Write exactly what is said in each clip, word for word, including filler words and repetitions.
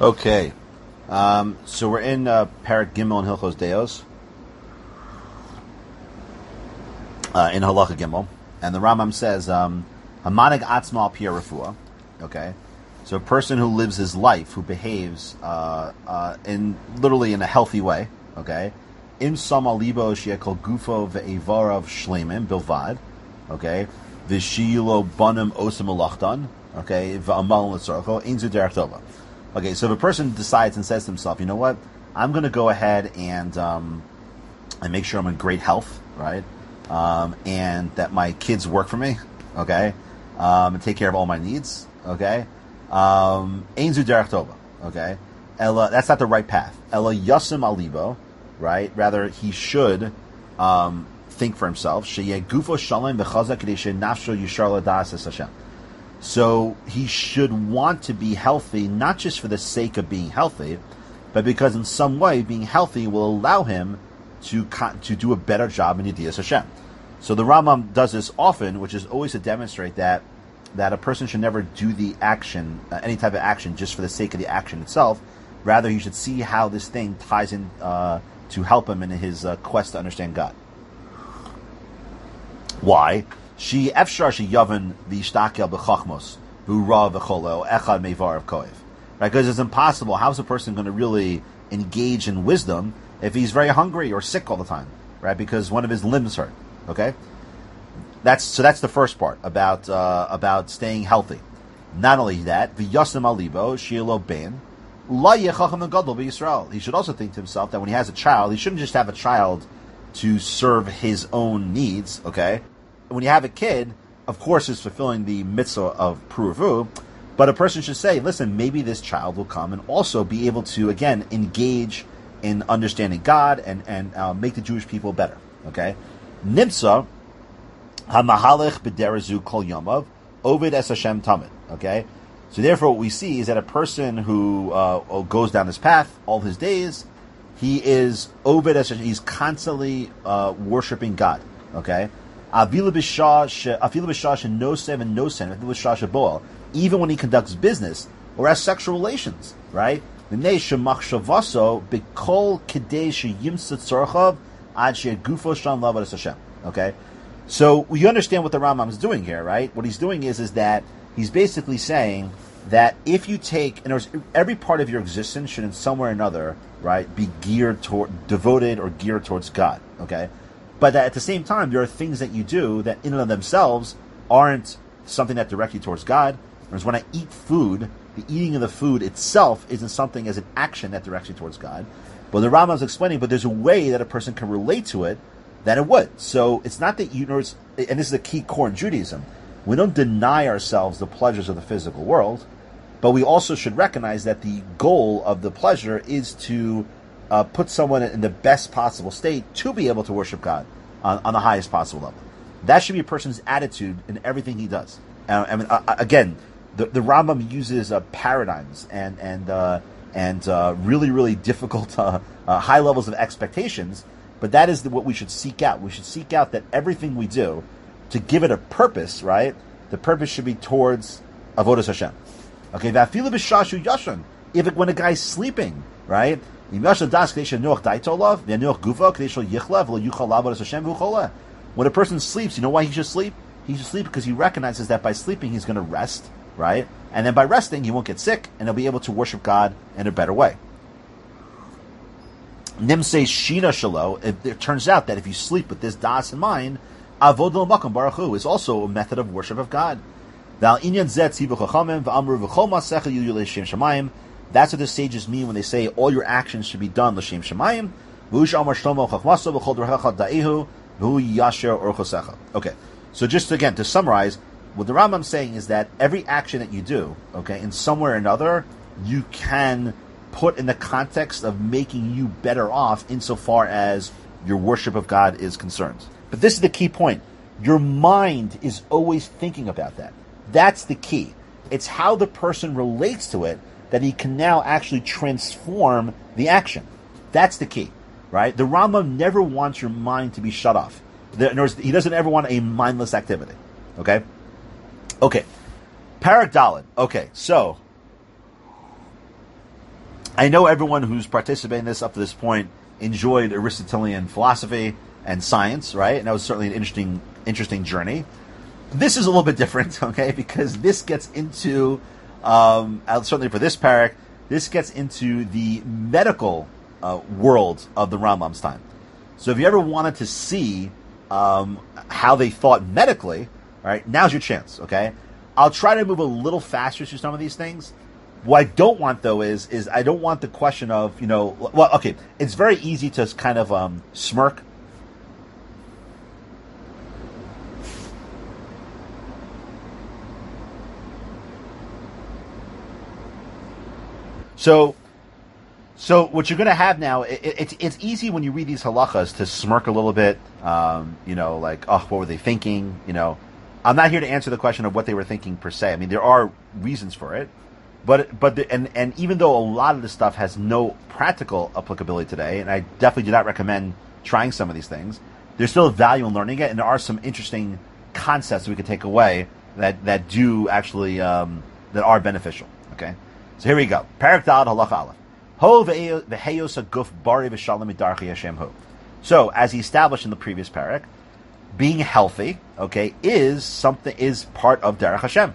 Okay, um, so we're in uh, Parak Gimel and Hilchos Deos, uh, in Halacha Gimel, and the Rambam says, um, "Hamanig atzma al pi refuah." Okay, so a person who lives his life, who behaves uh, uh, in literally in a healthy way. Okay, im sam al libo she'ekol gufo ve'evarav shleimin bilvad. Okay, v'shilo banim osam alachdan. Okay, v'amal l'tzorcho ein zu derech tova. Okay, so if a person decides and says to himself, you know what, I'm going to go ahead and um, and make sure I'm in great health, right, um, and that my kids work for me, okay, um, and take care of all my needs, okay, um, ein zu derech tova, okay, Ella, that's not the right path. Ella yasim alibo, right, rather he should um, think for himself, sheyeh gufo shalom v'chazak kadei she'nafsho yishar l'das es Hashem. So he should want to be healthy, not just for the sake of being healthy, but because in some way being healthy will allow him to to do a better job in Yediyas Hashem. So the Rambam does this often, which is always to demonstrate that that a person should never do the action, uh, any type of action, just for the sake of the action itself. Rather, he should see how this thing ties in uh, to help him in his uh, quest to understand God. Why? She efshar she yavan v'ishtakel b'chachmos v'ura v'cholo echad mevar of koev. Right, because it's impossible. How's a person going to really engage in wisdom if he's very hungry or sick all the time? Right, because one of his limbs hurt. Okay, that's so. That's the first part about uh, about staying healthy. Not only that, v'yasem alibo shielo ben la yechacham gadol b'Yisrael. He should also think to himself that when he has a child, he shouldn't just have a child to serve his own needs. Okay. When you have a kid, of course, it's fulfilling the mitzvah of Puruvu, but a person should say, listen, maybe this child will come and also be able to, again, engage in understanding God and, and uh, make the Jewish people better. Okay? Nimtza, hamahalech b'derazu kol yomav, ovid es Hashem tamid. Okay? So therefore what we see is that a person who uh, goes down this path all his days, he is ovid es Hashem, he's constantly uh, worshiping God. Okay? Even when he conducts business or has sexual relations, right? Okay, so you understand what the Rambam is doing here, right? What he's doing is, is that he's basically saying that if you take, in other words, every part of your existence should in some way or another, right, be geared toward, devoted or geared towards God, okay? But that at the same time, there are things that you do that in and of themselves aren't something that direct you towards God. Whereas when I eat food, the eating of the food itself isn't something as an action that directs you towards God. But the Rambam is explaining, but there's a way that a person can relate to it that it would. So it's not that you know, and this is a key core in Judaism, we don't deny ourselves the pleasures of the physical world, but we also should recognize that the goal of the pleasure is to Uh, put someone in the best possible state to be able to worship God on, on the highest possible level. That should be a person's attitude in everything he does. Uh, I mean, uh, again, the, the Rambam uses uh, paradigms and and uh, and uh, really really difficult uh, uh, high levels of expectations, but that is the, what we should seek out. We should seek out that everything we do, to give it a purpose, right? The purpose should be towards avodas Hashem. Okay, v'afilu b'shashu yashan. If it, when a guy's sleeping, right? When a person sleeps, you know why he should sleep? He should sleep because he recognizes that by sleeping he's going to rest, right? And then by resting he won't get sick and he'll be able to worship God in a better way. Nimse Shina Shalo, it, it turns out that if you sleep with this das in mind, Avod Makam Baruch Hu is also a method of worship of God. That's what the sages mean when they say all your actions should be done l'shem shemayim. Okay, so just again to summarize, what the Rambam is saying is that every action that you do, okay, in some way or another, you can put in the context of making you better off insofar as your worship of God is concerned. But this is the key point. Your mind is always thinking about that. That's the key. It's how the person relates to it that he can now actually transform the action. That's the key, right? The Rambam never wants your mind to be shut off. In other words, he doesn't ever want a mindless activity. Okay? Okay. Parak Daled. Okay, so I know everyone who's participating in this up to this point enjoyed Aristotelian philosophy and science, right? And that was certainly an interesting, interesting journey. This is a little bit different, okay, because this gets into, um, certainly for this parak, this gets into the medical uh, world of the Rambam's time. So if you ever wanted to see um, how they thought medically, all right, now's your chance, okay? I'll try to move a little faster through some of these things. What I don't want, though, is is I don't want the question of, you know, well, okay, it's very easy to kind of um, smirk. So, so what you're going to have now, it, it, it's it's easy when you read these halachas to smirk a little bit, um, you know, like, oh, what were they thinking? You know, I'm not here to answer the question of what they were thinking per se. I mean, there are reasons for it. But but the, and and even though a lot of this stuff has no practical applicability today, and I definitely do not recommend trying some of these things, there's still value in learning it, and there are some interesting concepts we could take away that that do actually um, that are beneficial. Okay, so here we go. Parak Daled Halacha Aleph. Ho v'heyos haguf bari v'shalom midarchi Hashem ho. So as he established in the previous parak, being healthy, okay, is something is part of Derech Hashem.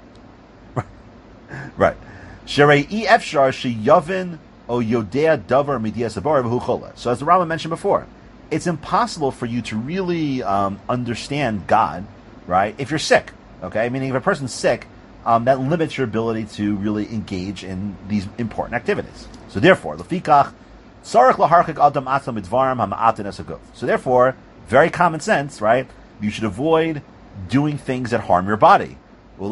Right. Sherei efshar sheyavin o yodea davar midias abar v'hu chola. So as the Rambam mentioned before, it's impossible for you to really um, understand God, right, if you're sick. Okay, meaning if a person's sick, um, that limits your ability to really engage in these important activities. So therefore, lefikach tzarich laharchik adam atzam midvarim hama'atin esaguf. So therefore, very common sense, right? You should avoid doing things that harm your body. And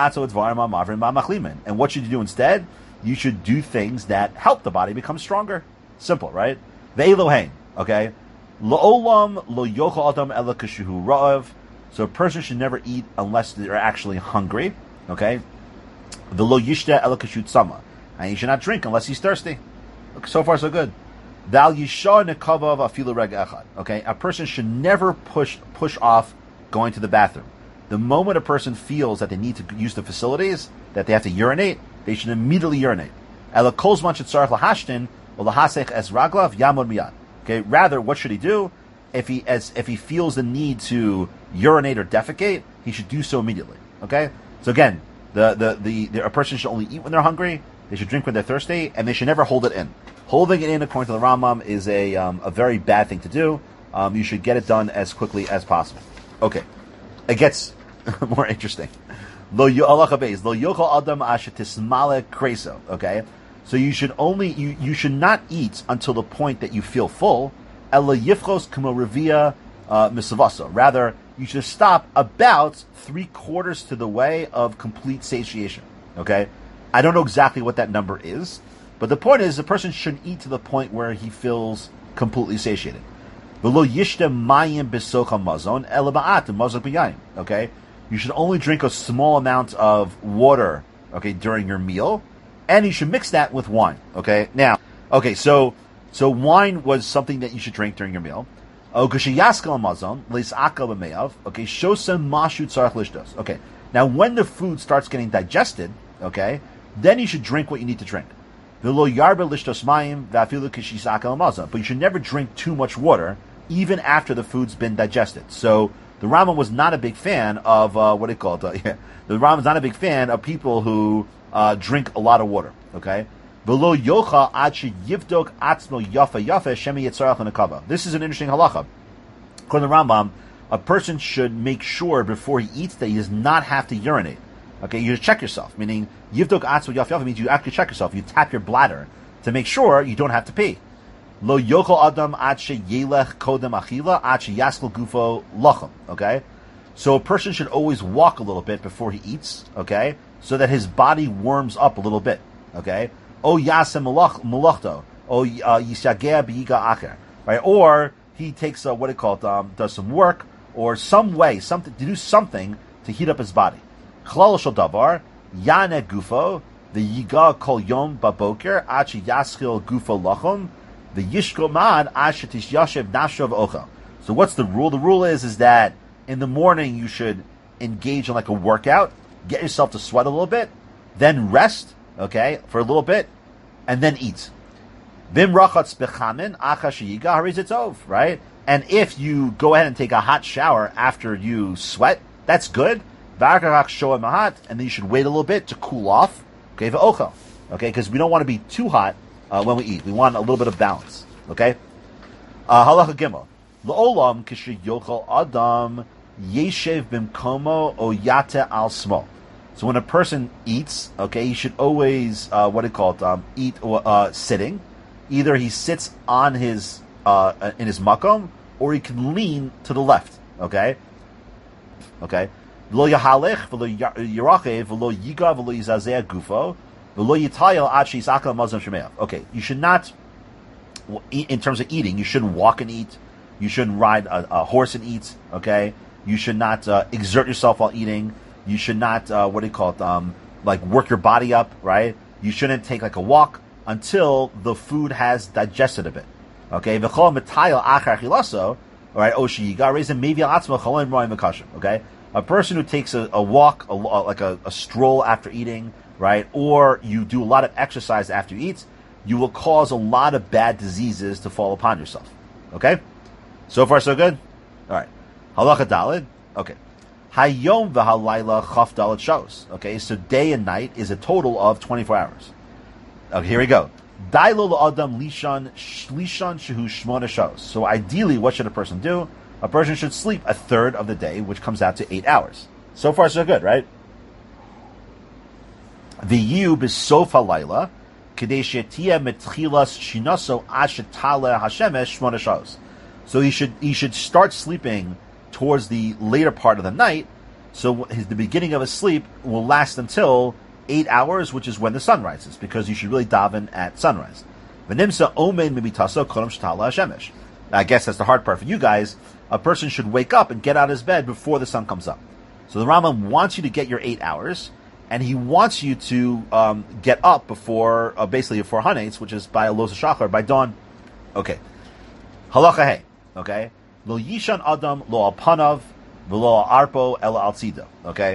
what should you do instead? You should do things that help the body become stronger. Simple, right? Ve'elohein, okay? Lo'olam lo yochel adam ela kashuhu ra'av. So a person should never eat unless they're actually hungry, okay? V'lo yishta ela kashut sama. And he should not drink unless he's thirsty. Okay, so far, so good. Val yishah nekavav afilu reg echad. Okay? A person should never push push off going to the bathroom. The moment a person feels that they need to use the facilities, that they have to urinate, they should immediately urinate. Okay, rather, what should he do? If he as if he feels the need to urinate or defecate, he should do so immediately. Okay? So again, the, the, the, the a person should only eat when they're hungry, they should drink when they're thirsty, and they should never hold it in. Holding it in, according to the Rambam, is a um, a very bad thing to do. Um, you should get it done as quickly as possible. Okay. It gets more interesting. Lo yochel adam ashetismale kreso. Okay, so you should only you, you should not eat until the point that you feel full. Ela yifchos k'mo revia misavaso. Rather, you should stop about three quarters to the way of complete satiation. Okay, I don't know exactly what that number is, but the point is, the person shouldn't eat to the point where he feels completely satiated. Okay, you should only drink a small amount of water, okay, during your meal, and you should mix that with wine. Okay, now, okay, so so wine was something that you should drink during your meal. Okay, okay, now when the food starts getting digested, okay, then you should drink what you need to drink. But you should never drink too much water, even after the food's been digested. So the Rambam was not a big fan of uh, what do you call it? Uh, yeah. The Rambam's not a big fan of people who uh, drink a lot of water. Okay, this is an interesting halacha. According to the Rambam, a person should make sure before he eats that he does not have to urinate. Okay, you should check yourself. Meaning, yivdok atzmo yaf yaf means you actually check yourself. You tap your bladder to make sure you don't have to pee. Lo yochel adam ad sheyelech kodem achila ad sheyaskel gufo lachem. Okay, so a person should always walk a little bit before he eats. Okay, so that his body warms up a little bit. Okay, o yasem malachto o yishageh b'iyiga acher. Right, or he takes uh, what it called um, does some work or some way something to do something to heat up his body. Chlal shel davar yane gufo the yiga kol yom baboker ad sheyaschil gufo lachem. The yishkomad ashetish yashev nashov ochel. So what's the rule? The rule is is that in the morning you should engage in like a workout, get yourself to sweat a little bit, then rest, okay, for a little bit, and then eat. Vim rachatz bechamin acha sheyiga harizitzov, right? And if you go ahead and take a hot shower after you sweat, that's good. V'arkarach shoa mahat, and then you should wait a little bit to cool off. Okay, v'ochel. Okay, because we don't want to be too hot uh, when we eat. We want a little bit of balance. Okay? Uh, halacha gimel. L'olam kishe yochel adam yeshev bimkomo o yate al smo. So when a person eats, okay, he should always, uh, what do you call it, um, eat uh, sitting. Either he sits on his, uh, in his makom, or he can lean to the left. Okay? Okay? V'lo yahalech, v'lo yirachev, v'lo yiga, v'lo yizazeh gufo, v'lo yitayel ad she'isakal mazon shemeav. Okay, you should not, in terms of eating, you shouldn't walk and eat. You shouldn't ride a, a horse and eat. Okay? You should not uh, exert yourself while eating. You should not, uh, what do you call it, um, like work your body up, right? You shouldn't take like a walk until the food has digested a bit. Okay? V'chol metayel achar chilaso, alright, oshi yiga reizim mevi atzma cholin roim v'kashim. Okay? A person who takes a, a walk, a, like a, a stroll after eating, right, or you do a lot of exercise after you eat, you will cause a lot of bad diseases to fall upon yourself. Okay? So far, so good? Alright. Halacha dalid. Okay. Hayom v'halayla chaf dalid shos. Okay, so day and night is a total of twenty-four hours. Okay, here we go. Dailo la'adam lishan shlishan shehu shmona shos. So ideally, what should a person do? A person should sleep a third of the day, which comes out to eight hours. So far, so good, right? V'yu b'sof halayla k'dei she'tiyeh metchilas shinaso ad shetale hashemesh shmona shos. So he should he should start sleeping towards the later part of the night. So his, the beginning of his sleep will last until eight hours, which is when the sun rises, because you should really daven at sunrise. V'nimsa omen mibitaso kodem shetala hashemesh. I guess that's the hard part for you guys. A person should wake up and get out of his bed before the sun comes up. So the Rambam wants you to get your eight hours, and he wants you to um, get up before, uh, basically before Hanes, which is by Los Shachar, by dawn. Okay. Halacha hey. Okay? Lo yishan adam lo alpanav v'lo arpo el al tzida. Okay?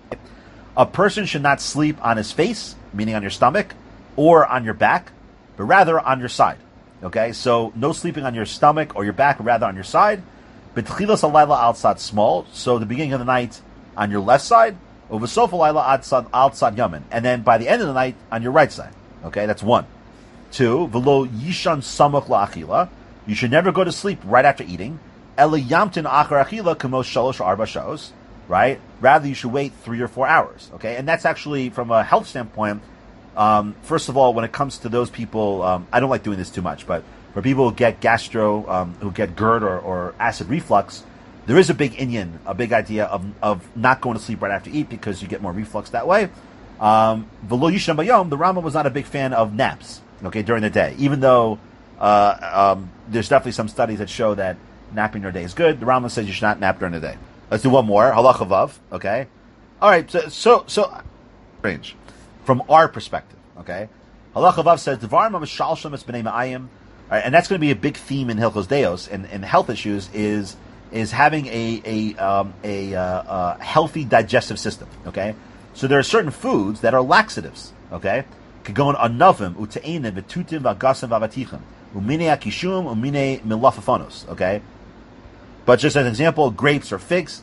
A person should not sleep on his face, meaning on your stomach, or on your back, but rather on your side. Okay? So, no sleeping on your stomach or your back, but rather on your side. B'tchilas halayla outside small, so the beginning of the night on your left side, over sof halayla outside outside yamin, and then by the end of the night on your right side. Okay? That's one. Two, v'lo yishan samach la'achila. You should never go to sleep right after eating. Ela yamtin achar achila kamos shalosh arba shos. Right? Rather, you should wait three or four hours. Okay? And that's actually, from a health standpoint, um, first of all, when it comes to those people, um, I don't like doing this too much, but for people who get gastro, um, who get GERD or, or acid reflux, there is a big inyan, a big idea of of not going to sleep right after you eat because you get more reflux that way. Um, V'lo yishan bayom, the Rambam was not a big fan of naps, okay, during the day, even though Uh, um, there's definitely some studies that show that napping during the day is good. The Rambam says you should not nap during the day. Let's do one more. Halacha vav. Okay. All right. So, so, so, strange. From our perspective. Okay. Halacha vav says Devarim Shalsham es b'nei ma'ayim. All right, and that's going to be a big theme in Hilchos Deos and, and health issues is is having a a um, a uh, uh, healthy digestive system. Okay. So there are certain foods that are laxatives. Okay. Kagon anavim ute'enim v'tutim v'agasim v'avatichim. Umine akishum, umine milafafonos. Okay? But just as an example, grapes or figs.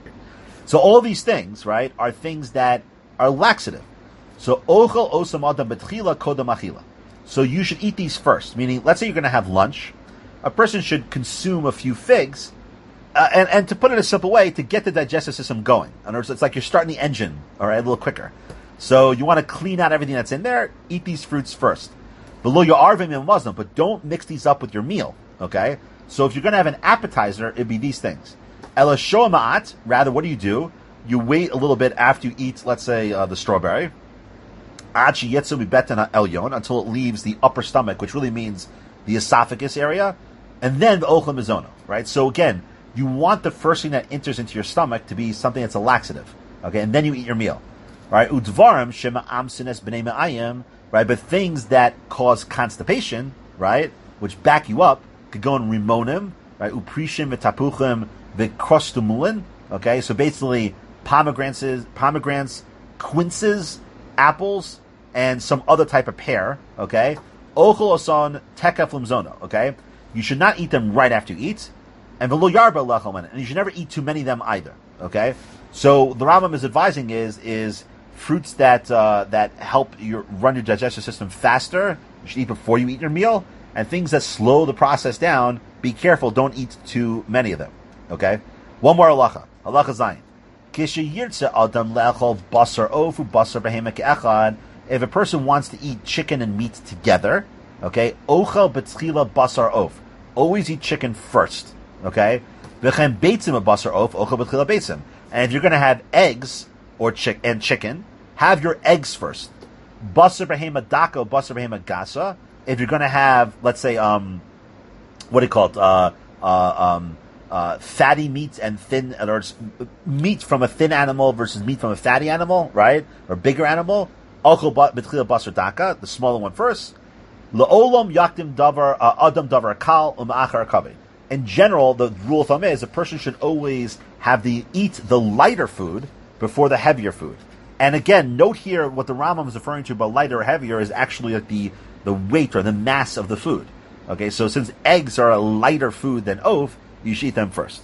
So all these things, right, are things that are laxative. So ochel osam adam betchila kodam achila. So you should eat these first. Meaning, let's say you're going to have lunch. A person should consume a few figs. Uh, and, and to put it in a simple way, to get the digestive system going. In other words, it's like you're starting the engine, all right, a little quicker. So you want to clean out everything that's in there, eat these fruits first. Below your arvim and muslim, but don't mix these up with your meal. Okay? So if you're going to have an appetizer, it'd be these things. Ela shoa ma'at, rather, what do you do? You wait a little bit after you eat, let's say, uh, the strawberry. Ad sheyetzu mibetan elyon, until it leaves the upper stomach, which really means the esophagus area. And then the ochel mizono, right? So again, you want the first thing that enters into your stomach to be something that's a laxative. Okay? And then you eat your meal. Right, udvarim shema amsines b'nei me'ayim, right, but things that cause constipation, right, which back you up, could go in rimonim, right, uprishim v'tapuchim v'krostumulin, okay, so basically pomegranates, pomegranates, quinces, apples, and some other type of pear, okay? Ochel oson tekef limzono, okay? You should not eat them right after you eat. And v'lo yarba lechem, and you should never eat too many of them either, okay? So the Rambam is advising is is fruits that uh, that help your run your digestive system faster. You should eat before you eat your meal, and things that slow the process down. Be careful; don't eat too many of them. Okay. One more halacha. Halacha zayin. Kishayirtze adam le'achol basar ofu basar behema ke'echad. If a person wants to eat chicken and meat together, okay, ochel betchila basar of. Always eat chicken first. Okay. V'chem beitzim a basar of ochel betchila beitzim. And if you're going to have eggs or chick and chicken, have your eggs first. Basar behema dako, basar behema gasa. If you're going to have, let's say, um, what do you call it? Uh, uh, um, uh, fatty meat and thin, or meat from a thin animal versus meat from a fatty animal, right? Or bigger animal. Ochel betchila basar daka, the smaller one first. La'olam yakdim davar adam davar kal um'achar kaveh. In general, the rule of thumb is a person should always have the eat the lighter food before the heavier food. And again, note here what the Rambam is referring to by lighter or heavier is actually like the, the weight or the mass of the food. Okay, so since eggs are a lighter food than oaf, you should eat them first.